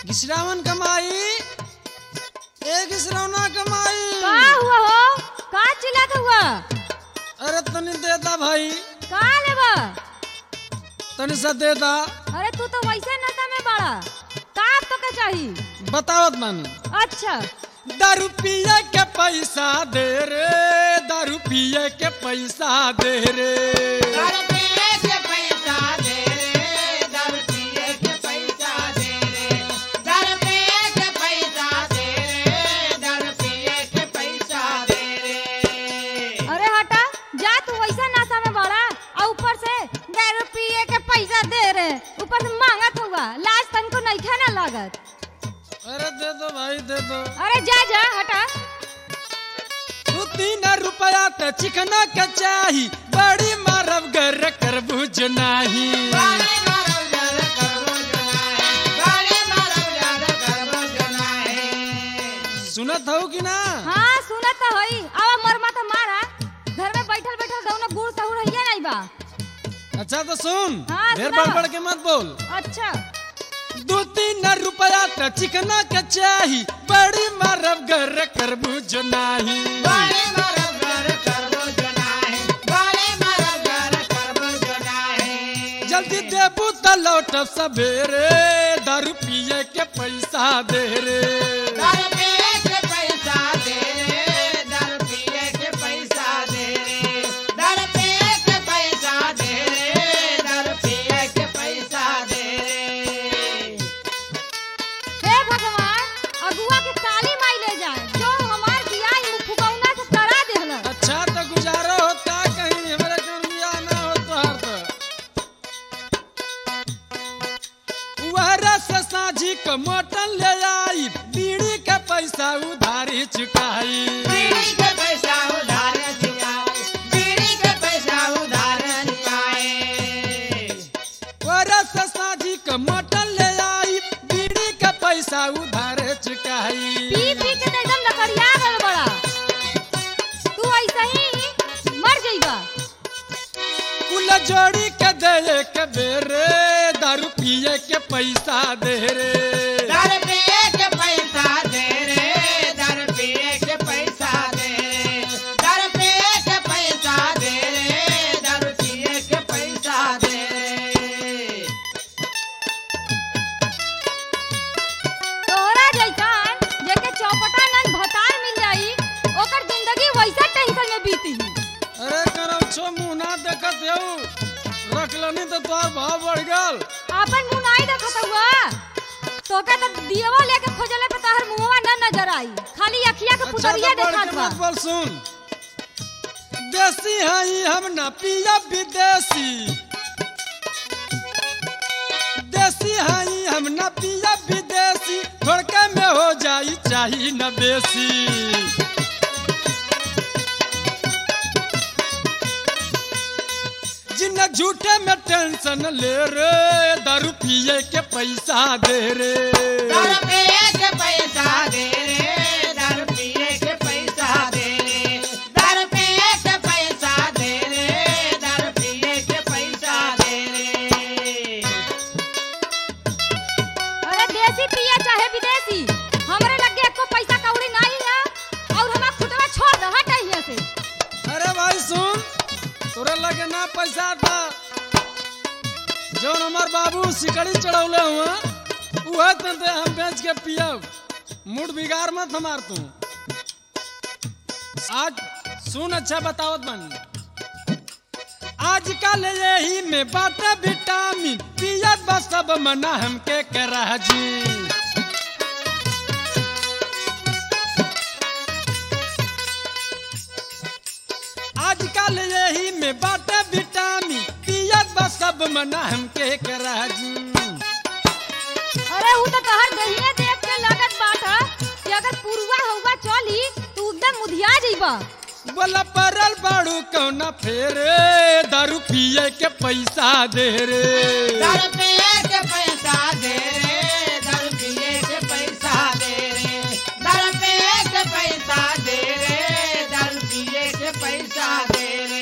घिसरावन कमाई एक घिसरौना कमाई। का हुआ हो? का चिल्लात हुआ? अरे तनी देता भाई, का लेबा? तनी सा देता। अरे तू तो वैसे नशा में बड़ा। का तो के चाहिए? बतावत मानी। अच्छा दारू पिए के पैसा दे रे, दारू पिए के पैसा दे रे। दारू पिए के पैसा दे रे, दारू पिए के पैसा दे रे, दारू पिए के पैसा दे रे, दारू पिए के पैसा दे रे। अरे हटा जा, तू वैसा नशा में बड़ा और ऊपर से दारू पिए के पैसा दे रे, ऊपर से मांगत हुआ। लाज तनको नहीं खाना लागत। अरे दे दो भाई दे दो। अरे जा जा हटा। तू 3 रुपया ते चिकना के चाही, बड़ी मारब घर करबूज नाही। बारे मारो जर करबो जनाए, बारे मारो जर करबो जनाए। सुनत हो कि ना? हाँ सुनत तो हई। आवा मरमा तो मारा। घर में बैठल बैठल दोनों गुड़ सहुर हइया नहीं बा। अच्छा तो सुन, हाँ, ढेर सुनावा। बड़बड़ के मत बोल। अच्छा 2-3 रुपया ते चिकना के चाही, बड़ी मारब घर करबूज नाही। बारे मारो जर करबो जनाए, बारे मारो जर करबो जनाए। जल्दी देबू त लौटब सबेरे, दारू पिए के पैसा दे रे। दारू पिए के पैसा दे रे, दारू पिए के पैसा दे रे, दारू पिए के पैसा दे रे, दारू पिए के पैसा दे रे। हे भगवान, अगुआ के काली माई ले जाए जो हमार बियाह मुफुकौना से करा देहला। अच्छा तो गुजारा होता कहीं हमारे कमिया ना हो तोहार तो। वहरा से साझी को मोटन ले आई, बीड़ी के पैसा उधारी चुकाई। बीड़ी के पैसा उधार दियाए, बीड़ी के पैसा उधार दियाए। वहरा से साझी को मोटन ले आई, बीड़ी के पैसा उधारी चुकाई। पी पी के तो एकदम लकड़िया गल बड़ा। तू ऐसे ही मर जाइबा। कुल जोड़ी के दे के बेरे, दारू पिए के पैसा दे रे। दारू पिए के पैसा दे रे, दारू पिए के पैसा दे रे, दारू पिए के पैसा दे रे, दारू पिए के पैसा दे रे। तोहरा जैसन जेके चौपटा नन भतार मिल जाई, ओकर जिंदगी वैसा टेंशन में बीती। अरे करम छो मुंह ना देखत हो, रख लनी तो तोहार भाव बढ़ गल। आपन मुंह नहीं देखत हुआ। तोके तो दियवा लेके खोजले पे तोहर मुंहवा न नजर आई, खाली अखिया के अच्छा पुतरिया तो बढ़ देखत के बा। मत बोल। सुन, देसी हई हम ना पिया विदेशी, देसी हई हम ना पिया विदेशी, थोड़के में हो जाई चाही न बेसी। जिन झूठे में टेंशन ले रे, दारू पिए के पैसा दे रे। दारू पिए के पैसा दे रे, दारू पिए के पैसा दे रे, दारू पिए के पैसा दे रे, दारू पिए के पैसा दे रे। अरे देसी पिया चाहे विदेशी, हमरे लगे एको पैसा कौड़ी नहीं है और हमार खुटवा छोड़ दे हट यहाँ से। अरे भाई सुन, तोरे लगे ना पैसा था, जौन हमार बाबू सिकड़ी चढ़ौले हुआ उहे ते हम बेच के पियब। मूड बिगाड़ मत हमार तू। आज सुन, अच्छा बतावत बानी। आजकल यही में बाटे विटामिन, पियत बस सब मना हमके करा जी। आजकल यही में बाटे विटामिन, पियत बस सब मना हमके करा जी। अरे ऊ तो तोहर देहिए देख के लागत बाटा कि अगर पुरुआ हुआ चली तू एकदम मुधिया जइबा। बोला परल बाड़ू कौना फेरे, दारू पिए के पैसा दे रे। दारू पिए के पैसा दे रे, दारू पिए के पैसा दे रे, दारू पिए के पैसा दे रे, दारू पिए के पैसा दे रे।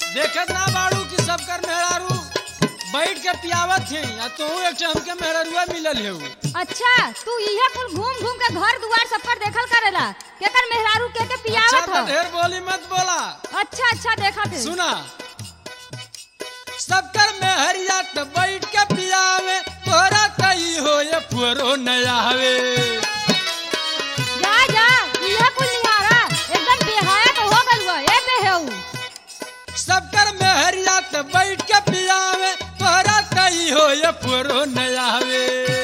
देखत ना बाड़ू कि सब कर मेहरारू बैठ के पियावत है या तो एक ठे हमके मेहरारुआ मिलल है अच्छा तू इहे कुल घूम घूम के घर दुआर सब पर देखल करेला केकर मेहरारू के अच्छा पियावत तो हो ढेर बोली मत बोला अच्छा देखत है सुना सब कर मेहरिया तो बैठ के पियावे तोरा तई हो ये पुरो न आवे जा इहे कुल निहारा एकदम बेहाया तो हो गल ए बेहू सब कर मेहरिया तो बैठ के पियावे तोरा तई हो ये पुरो न आवे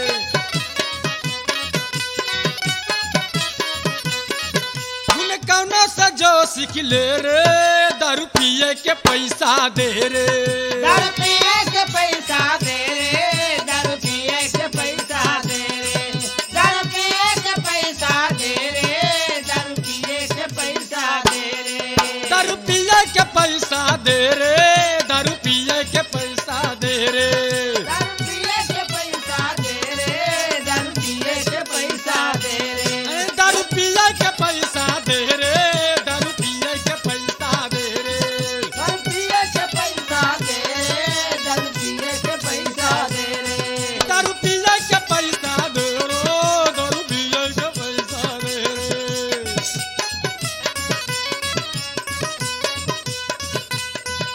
तूने कौनो से जो सीख ले रे दारू पिए के पैसा दे रे दारू पिए के पैसा दे रे दारू पिए के पैसा दे रे दारू पिए के पैसा दे रे दारू पिए के पैसा दे रे दारू पिए के पैसा दे रे दारू पिए के पैसा दे रे दारू पिए के पैसा दे रे दारू पिए के पैसा दे रे दारू पिए के पैसा दे रे दारू पिए के पैसा दे रे दारू पिए के पैसा दे रे दारू पिए के पैसा दे रे दारू पिए के पैसा दे रो दारू पिए के पैसा दे रे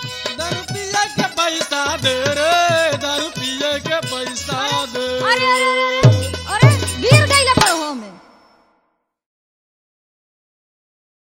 दारू पिए के पैसा दे रे दारू पिए के पैसा दे अरे